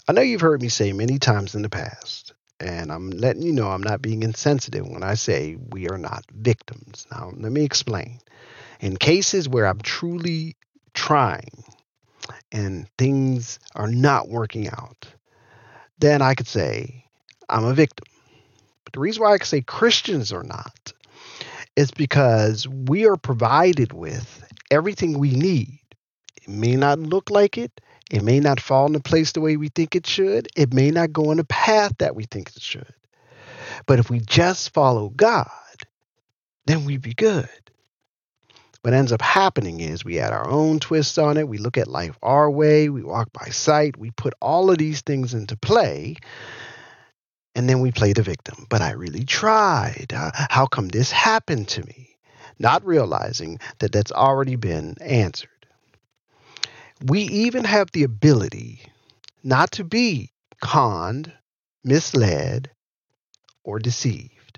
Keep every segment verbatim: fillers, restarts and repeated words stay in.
I know you've heard me say many times in the past, and I'm letting you know I'm not being insensitive when I say we are not victims. Now, let me explain. In cases where I'm truly trying and things are not working out, then I could say I'm a victim. But the reason why I can say Christians are not is because we are provided with everything we need. It may not look like it. It may not fall into place the way we think it should. It may not go in the path that we think it should. But if we just follow God, then we be good. What ends up happening is we add our own twist on it. We look at life our way. We walk by sight. We put all of these things into play. And then we play the victim. But I really tried. Uh, how come this happened to me? Not realizing that that's already been answered. We even have the ability not to be conned, misled, or deceived.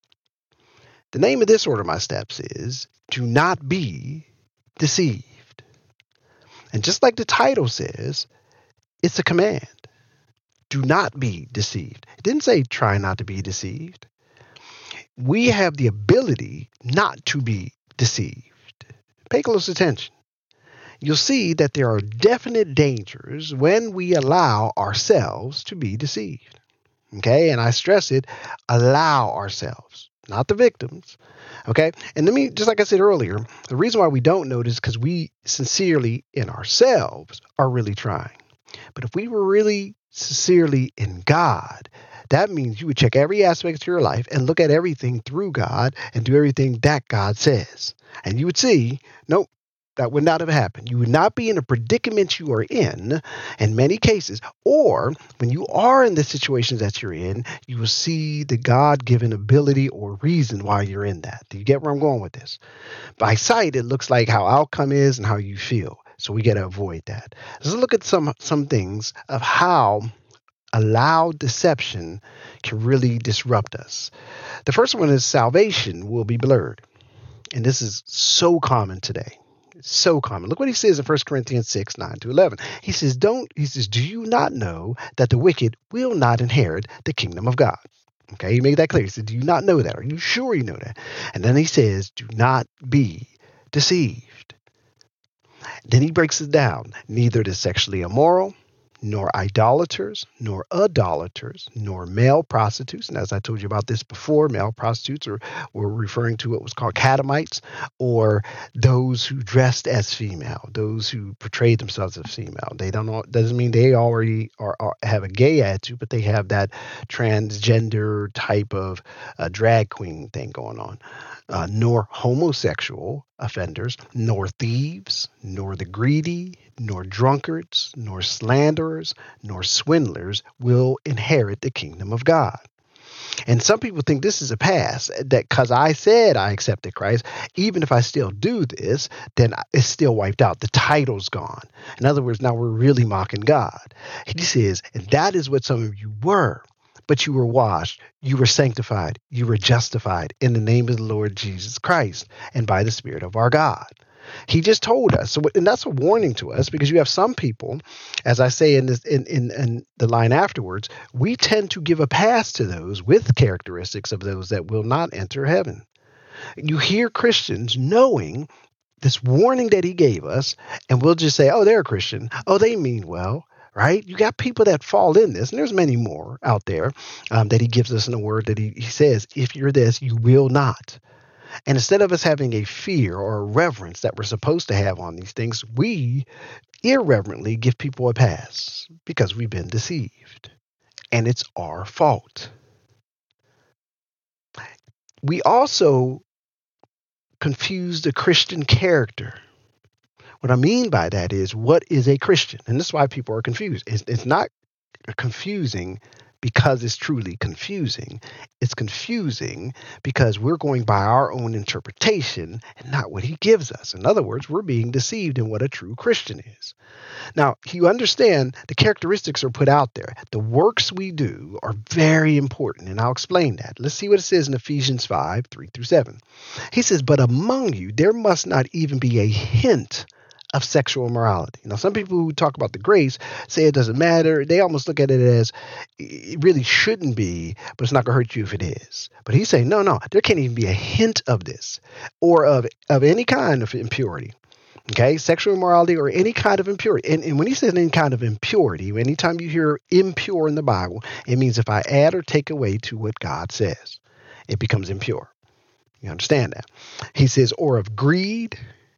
The name of this order of my steps is do not be deceived. And just like the title says, it's a command. Do not be deceived. It didn't say try not to be deceived. We have the ability not to be deceived. Pay close attention. You'll see that there are definite dangers when we allow ourselves to be deceived. Okay, and I stress it, allow ourselves, not the victims. Okay, and let me, just like I said earlier, the reason why we don't know this is because we sincerely in ourselves are really trying. But if we were really sincerely in God, that means you would check every aspect of your life and look at everything through God and do everything that God says. And you would see, nope, that would not have happened. You would not be in a predicament you are in, in many cases, or when you are in the situations that you're in, you will see the God-given ability or reason why you're in that. Do you get where I'm going with this? By sight, it looks like how outcome is and how you feel. So we got to avoid that. Let's look at some some things of how allowed deception can really disrupt us. The first one is salvation will be blurred. And this is so common today. It's so common. Look what he says in First Corinthians six, nine to eleven. He says, don't, he says, do you not know that the wicked will not inherit the kingdom of God? Okay, he made that clear. He said, do you not know that? Are you sure you know that? And then he says, do not be deceived. Then he breaks it down. Neither the sexually immoral, nor idolaters, nor idolaters, nor male prostitutes. And as I told you about this before, male prostitutes are, were referring to what was called catamites, or those who dressed as female, those who portrayed themselves as female. They don't know, doesn't mean they already are, are have a gay attitude, but they have that transgender type of uh, drag queen thing going on. Uh, nor homosexual offenders, nor thieves, nor the greedy, nor drunkards, nor slanderers, nor swindlers will inherit the kingdom of God. And some people think this is a pass, that because I said I accepted Christ, even if I still do this, then it's still wiped out. The title's gone. In other words, now we're really mocking God. He says, and that is what some of you were. But you were washed, you were sanctified, you were justified in the name of the Lord Jesus Christ and by the Spirit of our God. He just told us. So, and that's a warning to us, because you have some people, as I say in this in, in, in the line afterwards, we tend to give a pass to those with characteristics of those that will not enter heaven. You hear Christians knowing this warning that he gave us, and we'll just say, oh, they're a Christian. Oh, they mean well. Right? You got people that fall in this, and there's many more out there um, that he gives us in the word that he, he says, if you're this, you will not. And instead of us having a fear or a reverence that we're supposed to have on these things, we irreverently give people a pass because we've been deceived. And it's our fault. We also confuse the Christian character. What I mean by that is, what is a Christian? And this is why people are confused. It's, it's not confusing because it's truly confusing. It's confusing because we're going by our own interpretation and not what he gives us. In other words, we're being deceived in what a true Christian is. Now, you understand the characteristics are put out there. The works we do are very important, and I'll explain that. Let's see what it says in Ephesians five, three through seven. He says, but among you, there must not even be a hint of sexual immorality. Now, some people who talk about the grace say it doesn't matter. They almost look at it as it really shouldn't be, but it's not going to hurt you if it is. But he's saying, no, no, there can't even be a hint of this or of, of any kind of impurity. Okay, sexual immorality or any kind of impurity. And, and when he says any kind of impurity, anytime you hear impure in the Bible, it means if I add or take away to what God says, it becomes impure. You understand that? He says, or of greed,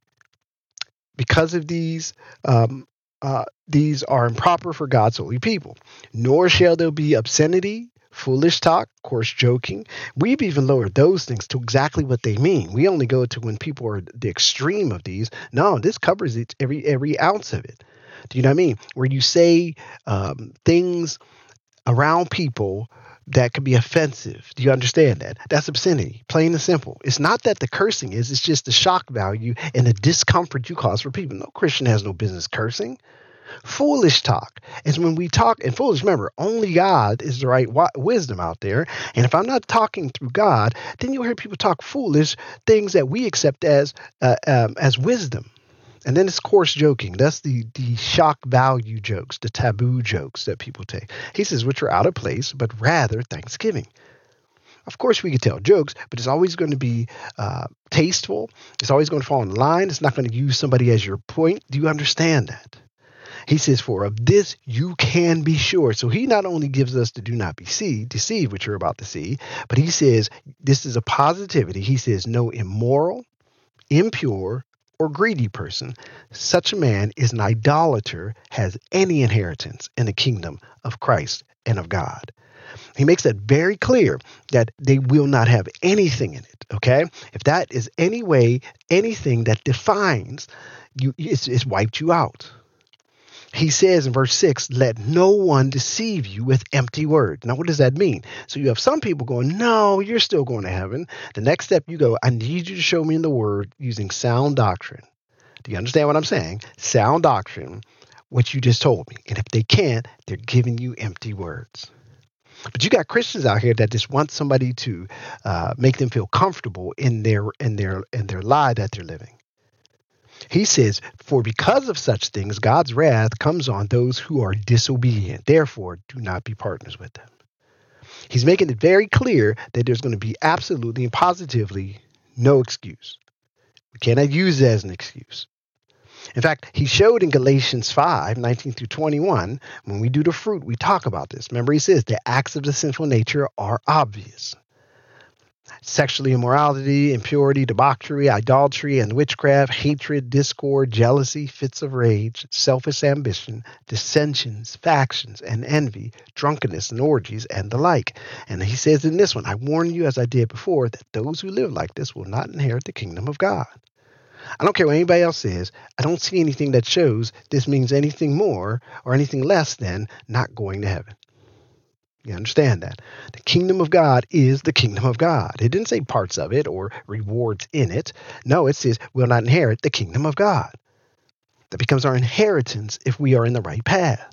because of these, um, uh, these are improper for God's holy people. Nor shall there be obscenity, foolish talk, coarse joking. We've even lowered those things to exactly what they mean. We only go to when people are the extreme of these. No, this covers it, every every ounce of it. Do you know what I mean? Where you say um, things around people that could be offensive. Do you understand that? That's obscenity, plain and simple. It's not that the cursing is, it's just the shock value and the discomfort you cause for people. No Christian has no business cursing. Foolish talk is when we talk, and foolish, remember, only God is the right wi- wisdom out there. And if I'm not talking through God, then you'll hear people talk foolish things that we accept as uh, um, as wisdom. And then it's coarse joking. That's the the shock value jokes, the taboo jokes that people take. He says, which are out of place, but rather thanksgiving. Of course, we could tell jokes, but it's always going to be uh, tasteful. It's always going to fall in line. It's not going to use somebody as your point. Do you understand that? He says, for of this you can be sure. So he not only gives us the do not be see, deceive, which you're about to see, but he says this is a positivity. He says no immoral, impure, or greedy person, such a man is an idolater, has any inheritance in the kingdom of Christ and of God. He makes that very clear that they will not have anything in it. Okay. If that is any way, anything that defines you, it's, it's wiped you out. He says in verse six, let no one deceive you with empty words. Now, what does that mean? So you have some people going, no, you're still going to heaven. The next step you go, I need you to show me in the word using sound doctrine. Do you understand what I'm saying? Sound doctrine, what you just told me. And if they can't, they're giving you empty words. But you got Christians out here that just want somebody to uh, make them feel comfortable in their in their in their lie that they're living. He says, for because of such things, God's wrath comes on those who are disobedient. Therefore, do not be partners with them. He's making it very clear that there's going to be absolutely and positively no excuse. We cannot use it as an excuse. In fact, he showed in Galatians five, nineteen through twenty-one, when we do the fruit, we talk about this. Remember, he says the acts of the sinful nature are obvious. Sexual immorality, impurity, debauchery, idolatry, and witchcraft, hatred, discord, jealousy, fits of rage, selfish ambition, dissensions, factions, and envy, drunkenness, and orgies, and the like. And he says in this one, I warn you, as I did before, that those who live like this will not inherit the kingdom of God. I don't care what anybody else says. I don't see anything that shows this means anything more or anything less than not going to heaven. You understand that? The kingdom of God is the kingdom of God. It didn't say parts of it or rewards in it. No, it says we'll not inherit the kingdom of God. That becomes our inheritance if we are in the right path.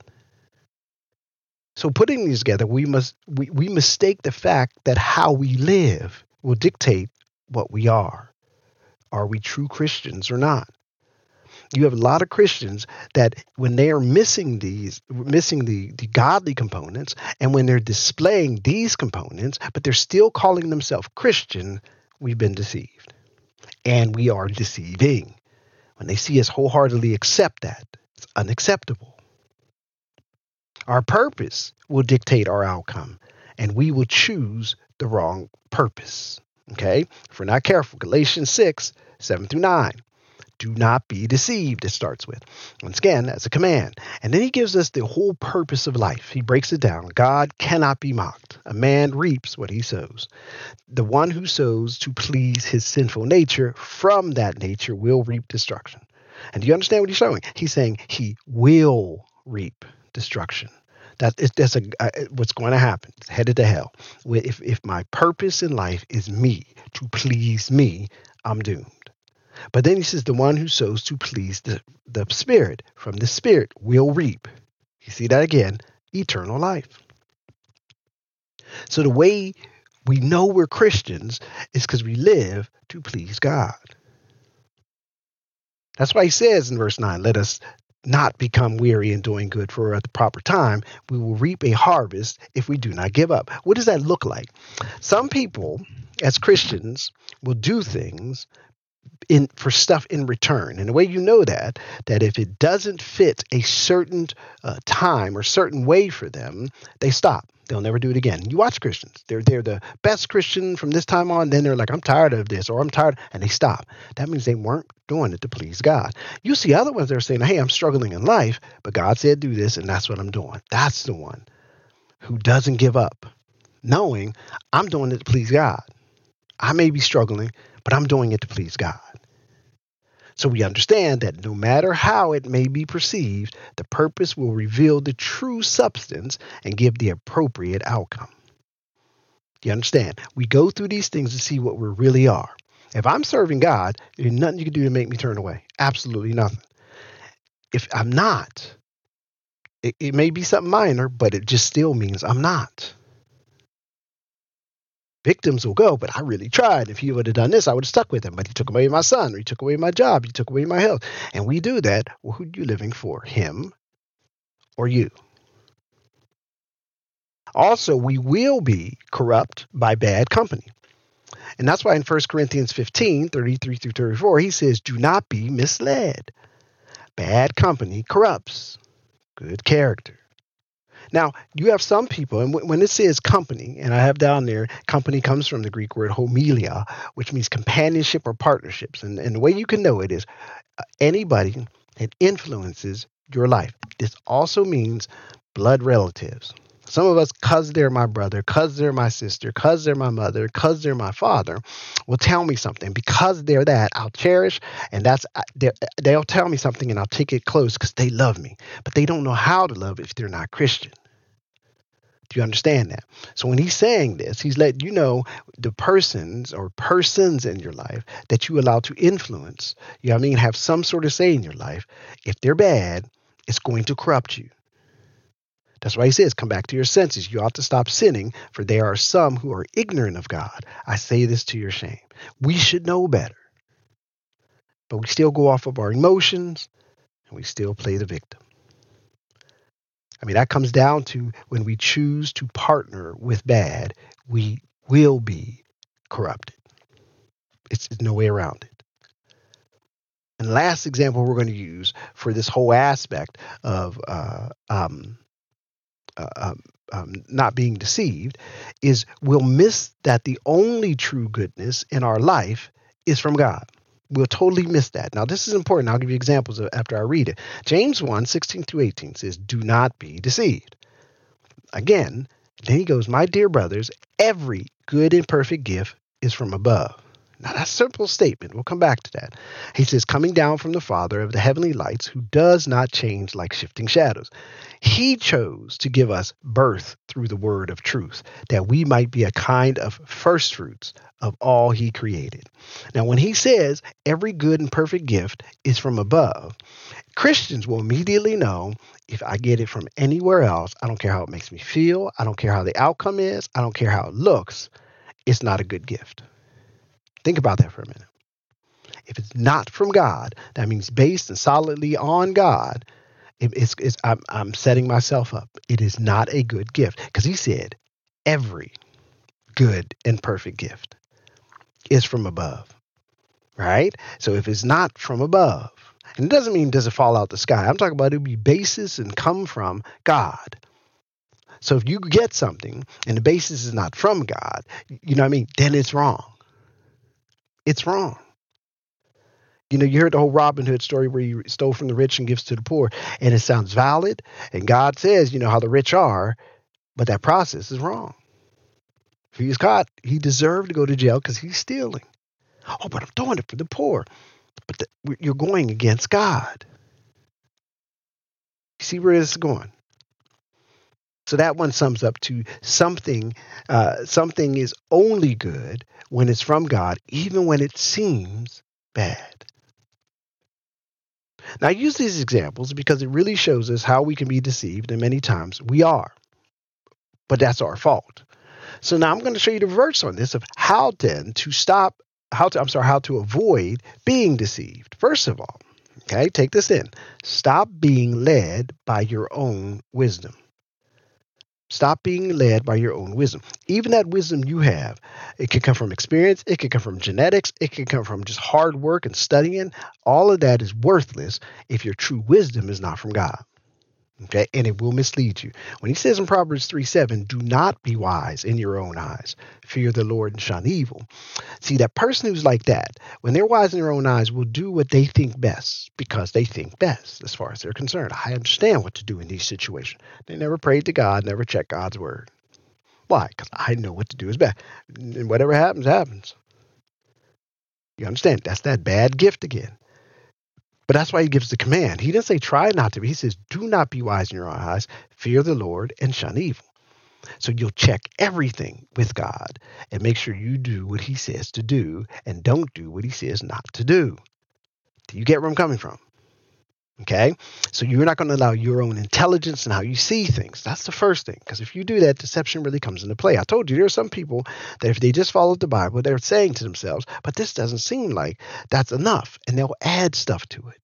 So putting these together, we must we, we mistake the fact that how we live will dictate what we are. Are we true Christians or not? You have a lot of Christians that when they are missing these, missing the, the godly components, and when they're displaying these components, but they're still calling themselves Christian, we've been deceived. And we are deceiving. When they see us wholeheartedly accept that, it's unacceptable. Our purpose will dictate our outcome, and we will choose the wrong purpose. Okay? If we're not careful, Galatians six, seven through nine. Do not be deceived, it starts with. Once again, that's a command. And then he gives us the whole purpose of life. He breaks it down. God cannot be mocked. A man reaps what he sows. The one who sows to please his sinful nature, from that nature will reap destruction. And do you understand what he's showing? He's saying he will reap destruction. That is that's a, uh, what's going to happen. It's headed to hell. If, if my purpose in life is me, to please me, I'm doomed. But then he says the one who sows to please the, the Spirit, from the Spirit will reap. You see that again, eternal life. So the way we know we're Christians is because we live to please God. That's why he says in verse nine, let us not become weary in doing good, for at the proper time we will reap a harvest if we do not give up. What does that look like? Some people, as Christians, will do things in for stuff in return. And the way you know that, that if it doesn't fit a certain uh, time or certain way for them, they stop. They'll never do it again. You watch Christians. They're they're the best Christian from this time on. Then they're like, I'm tired of this, or I'm tired, and they stop. That means they weren't doing it to please God. You see other ones that are saying, hey, I'm struggling in life, but God said do this, and that's what I'm doing. That's the one who doesn't give up, knowing I'm doing it to please God. I may be struggling, but I'm doing it to please God. So we understand that no matter how it may be perceived, the purpose will reveal the true substance and give the appropriate outcome. Do you understand? We go through these things to see what we really are. If I'm serving God, there's nothing you can do to make me turn away. Absolutely nothing. If I'm not, it, it may be something minor, but it just still means I'm not. Victims will go, but I really tried. If he would have done this, I would have stuck with him. But he took away my son, or he took away my job, he took away my health. And we do that. Well, who are you living for? Him or you? Also, we will be corrupt by bad company. And that's why in First Corinthians fifteen, thirty-three through thirty-four, he says, do not be misled. Bad company corrupts good character. Now, you have some people, and w- when it says company, and I have down there, company comes from the Greek word homilia, which means companionship or partnerships. And, and the way you can know it is uh, anybody that influences your life. This also means blood relatives. Some of us, because they're my brother, because they're my sister, because they're my mother, because they're my father, will tell me something. Because they're that, I'll cherish, and that's they'll tell me something, and I'll take it close because they love me. But they don't know how to love if they're not Christian. Do you understand that? So when he's saying this, he's letting you know the persons or persons in your life that you allow to influence, you know what I mean, have some sort of say in your life. If they're bad, it's going to corrupt you. That's why he says, come back to your senses. You ought to stop sinning, for there are some who are ignorant of God. I say this to your shame. We should know better. But we still go off of our emotions, and we still play the victim. I mean, that comes down to when we choose to partner with bad, we will be corrupted. It's, it's no way around it. And the last example we're going to use for this whole aspect of uh, um, uh, um, um, not being deceived is we'll miss that the only true goodness in our life is from God. We'll totally miss that. Now, this is important. I'll give you examples of, after I read it. James one, sixteen through eighteen says, do not be deceived. Again, then he goes, my dear brothers, every good and perfect gift is from above. Now, that's a simple statement. We'll come back to that. He says, coming down from the Father of the heavenly lights, who does not change like shifting shadows. He chose to give us birth through the word of truth, that we might be a kind of first fruits of all he created. Now, when he says every good and perfect gift is from above, Christians will immediately know if I get it from anywhere else, I don't care how it makes me feel, I don't care how the outcome is, I don't care how it looks, it's not a good gift. Think about that for a minute. If it's not from God, that means based and solidly on God, it, it's, it's, I'm, I'm setting myself up. It is not a good gift, because he said every good and perfect gift is from above, right? So if it's not from above, and it doesn't mean does it fall out the sky. I'm talking about it be basis and come from God. So if you get something and the basis is not from God, you know what I mean, then it's wrong. It's wrong. You know, you heard the whole Robin Hood story where he stole from the rich and gives to the poor, and it sounds valid. And God says, you know, how the rich are, but that process is wrong. If he was caught, he deserved to go to jail because he's stealing. Oh, but I'm doing it for the poor. But the, you're going against God. You see where this is going? So that one sums up to something, uh, something is only good when it's from God, even when it seems bad. Now, I use these examples because it really shows us how we can be deceived, and many times we are. But that's our fault. So now I'm going to show you the verse on this of how then to stop, how to, I'm sorry, how to avoid being deceived. First of all, Okay, take this in. Stop being led by your own wisdom. Stop being led by your own wisdom. Even that wisdom you have, it can come from experience, it can come from genetics, it can come from just hard work and studying. All of that is worthless if your true wisdom is not from God. Okay, and it will mislead you. When he says in Proverbs three seven, do not be wise in your own eyes. Fear the Lord and shun evil. See, that person who's like that, when they're wise in their own eyes, will do what they think best because they think best as far as they're concerned. I understand what to do in these situations. They never prayed to God, never checked God's word. Why? Because I know what to do is best. And whatever happens, happens. You understand? That's that bad gift again. But that's why he gives the command. He didn't say try not to be. He says do not be wise in your own eyes. Fear the Lord and shun evil. So you'll check everything with God and make sure you do what he says to do and don't do what he says not to do. Do you get where I'm coming from? Okay, so you're not going to allow your own intelligence and how you see things. That's the first thing, because if you do that, deception really comes into play. I told you there are some people that if they just followed the Bible, they're saying to themselves, but this doesn't seem like that's enough, and they'll add stuff to it.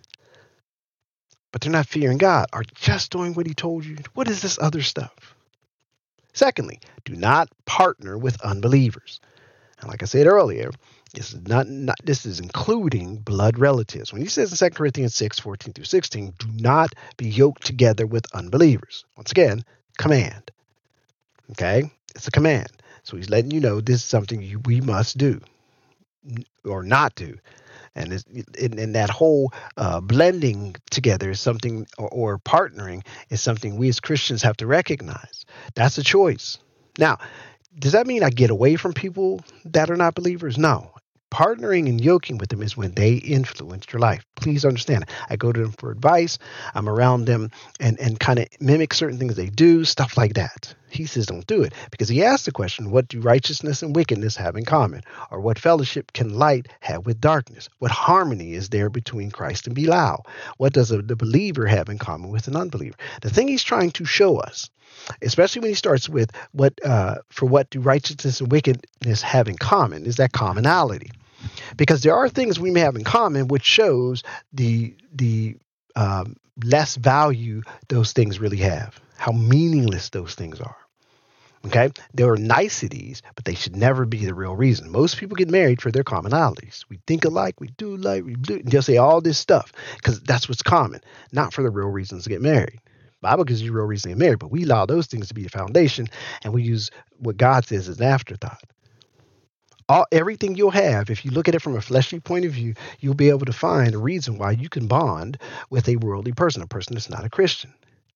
But they're not fearing God, are just doing what he told you. What is this other stuff? Secondly, do not partner with unbelievers. And like I said earlier, this is not, not this is including blood relatives. When he says in Second Corinthians six, fourteen through sixteen, do not be yoked together with unbelievers. Once again, command. Okay? It's a command. So he's letting you know this is something you, we must do or not do. And, it's, and, and that whole uh, blending together is something, or, or partnering is something we as Christians have to recognize. That's a choice. Now, does that mean I get away from people that are not believers? No. Partnering and yoking with them is when they influence your life. Please understand. I go to them for advice. I'm around them and, and kind of mimic certain things they do, stuff like that. He says don't do it because he asked the question, what do righteousness and wickedness have in common? Or what fellowship can light have with darkness? What harmony is there between Christ and Belial? What does a, the believer have in common with an unbeliever? The thing he's trying to show us, especially when he starts with what uh, for what do righteousness and wickedness have in common, is that commonality. Because there are things we may have in common which shows the the um, less value those things really have, how meaningless those things are. Okay, there are niceties, but they should never be the real reason. Most people get married for their commonalities. We think alike, we do like, we do. They'll say all this stuff because that's what's common, not for the real reasons to get married. Bible gives you real reason to get married, but we allow those things to be the foundation, and we use what God says as an afterthought. All, everything you'll have, if you look at it from a fleshly point of view, you'll be able to find a reason why you can bond with a worldly person, a person that's not a Christian.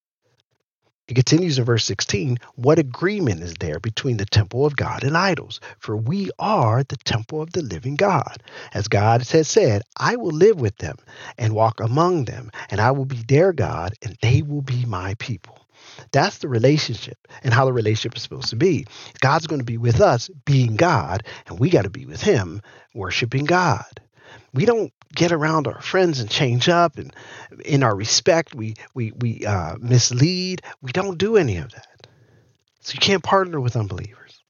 It continues in verse sixteen, what agreement is there between the temple of God and idols? For we are the temple of the living God. As God has said, I will live with them and walk among them, and I will be their God, and they will be my people. That's the relationship and how the relationship is supposed to be. God's going to be with us being God, and we got to be with him worshiping God. We don't get around our friends and change up, and in our respect, we we we uh, mislead. We don't do any of that. So you can't partner with unbelievers.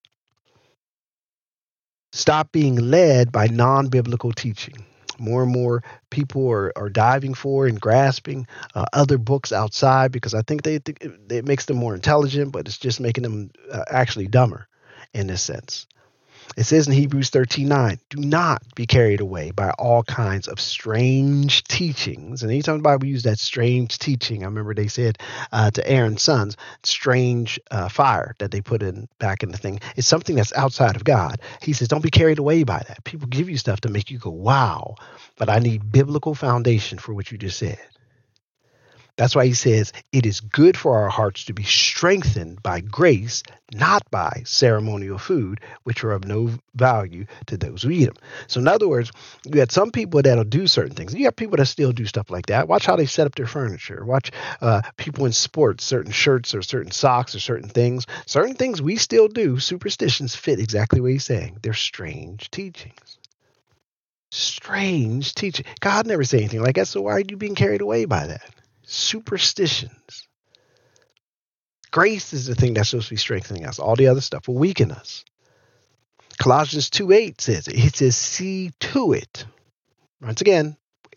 Stop being led by non-biblical teaching. More and more people are, are diving for and grasping uh, other books outside because I think they think it, it makes them more intelligent, but it's just making them uh, actually dumber in this sense. It says in Hebrews thirteen nine, do not be carried away by all kinds of strange teachings. And anytime the Bible uses that strange teaching, I remember they said uh, to Aaron's sons, strange uh, fire that they put in back in the thing. It's something that's outside of God. He says, don't be carried away by that. People give you stuff to make you go, wow, but I need biblical foundation for what you just said. That's why he says it is good for our hearts to be strengthened by grace, not by ceremonial food, which are of no value to those who eat them. So in other words, you got some people that'll do certain things. You have people that still do stuff like that. Watch how they set up their furniture. Watch uh, people in sports, certain shirts or certain socks or certain things. Certain things we still do, superstitions fit exactly what he's saying. They're strange teachings. Strange teaching. God never said anything like that, so why are you being carried away by that? Superstitions. Grace is the thing that's supposed to be strengthening us. All the other stuff will weaken us. Colossians two eight says it. It says, see to it. Once again,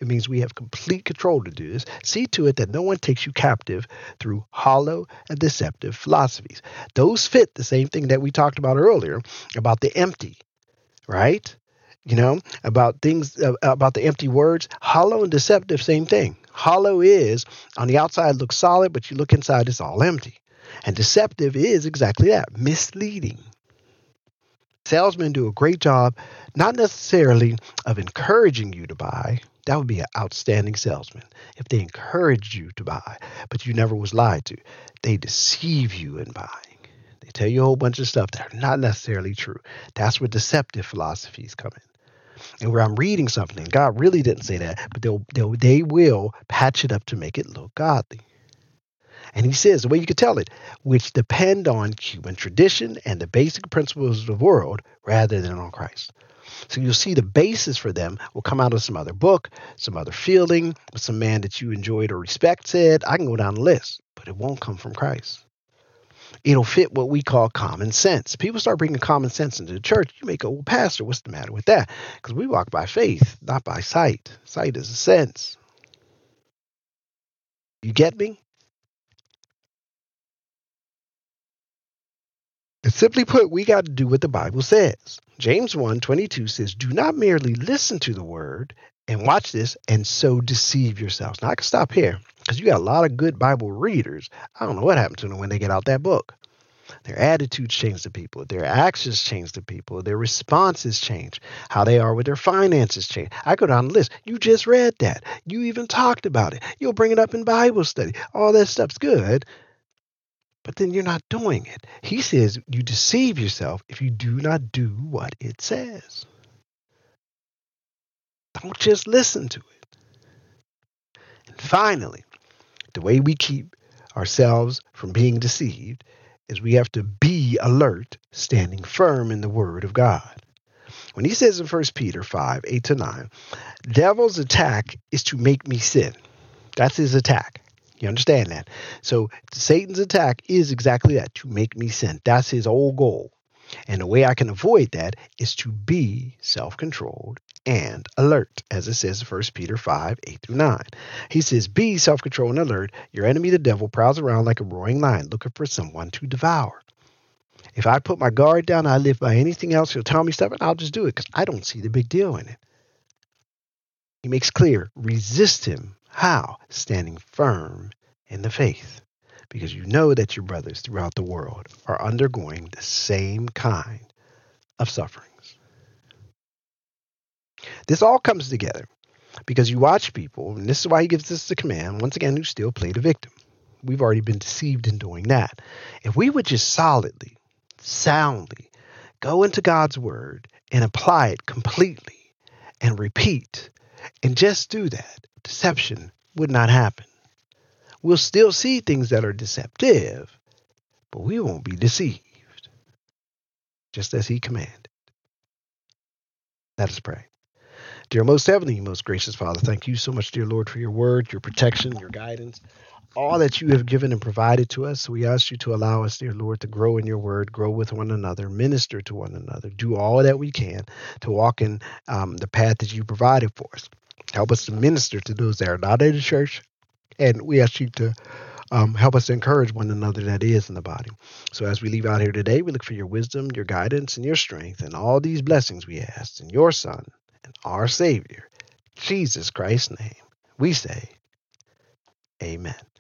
It means we have complete control to do this. See to it that no one takes you captive through hollow and deceptive philosophies. Those fit the same thing that we talked about earlier about the empty, right? You know, about things, uh, about the empty words. Hollow and deceptive, same thing. Hollow is on the outside looks solid, but you look inside, it's all empty. And deceptive is exactly that, misleading. Salesmen do a great job, not necessarily of encouraging you to buy. That would be an outstanding salesman if they encouraged you to buy, but you never was lied to. They deceive you in buying. They tell you a whole bunch of stuff that are not necessarily true. That's where deceptive philosophies come in. And where I'm reading something, God really didn't say that, but they'll, they'll, they will patch it up to make it look godly. And he says, the way you can tell it, which depend on human tradition and the basic principles of the world rather than on Christ. So you'll see the basis for them will come out of some other book, some other feeling, some man that you enjoyed or respect said. I can go down the list, but it won't come from Christ. It'll fit what we call common sense. People start bringing common sense into the church. You make a well, pastor, what's the matter with that? Because we walk by faith, not by sight. Sight is a sense. You get me? Simply put, we got to do what the Bible says. James one twenty-two says, do not merely listen to the word and watch this and so deceive yourselves. Now, I can stop here because you got a lot of good Bible readers. I don't know what happened to them when they get out that book. Their attitudes change to people. Their actions change to people. Their responses change. How they are with their finances change. I go down the list. You just read that. You even talked about it. You'll bring it up in Bible study. All that stuff's good. But then you're not doing it. He says you deceive yourself if you do not do what it says. Don't just listen to it. And finally, the way we keep ourselves from being deceived is we have to be alert, standing firm in the word of God. When he says in First Peter five, eight to nine, devil's attack is to make me sin. That's his attack. You understand that? So Satan's attack is exactly that, to make me sin. That's his whole goal. And the way I can avoid that is to be self-controlled and alert, as it says in First Peter five, eight through nine. He says, be self-controlled and alert. Your enemy, the devil, prowls around like a roaring lion looking for someone to devour. If I put my guard down, I live by anything else, he'll tell me stuff, and I'll just do it because I don't see the big deal in it. He makes clear, resist him. How? Standing firm in the faith, because you know that your brothers throughout the world are undergoing the same kind of sufferings. This all comes together because you watch people, and this is why he gives us the command, once again, who still play the victim. We've already been deceived in doing that. If we would just solidly, soundly go into God's word and apply it completely and repeat and just do that, deception would not happen. We'll still see things that are deceptive, but we won't be deceived, just as he commanded. Let us pray. Dear most heavenly, most gracious Father, thank you so much, dear Lord, for your word, your protection, your guidance, all that you have given and provided to us. We ask you to allow us, dear Lord, to grow in your word, grow with one another, minister to one another, do all that we can to walk in um, the path that you provided for us. Help us to minister to those that are not in the church. And we ask you to um, help us to encourage one another that is in the body. So as we leave out here today, we look for your wisdom, your guidance, and your strength, and all these blessings we ask in your Son and our Savior, Jesus Christ's name. We say, amen.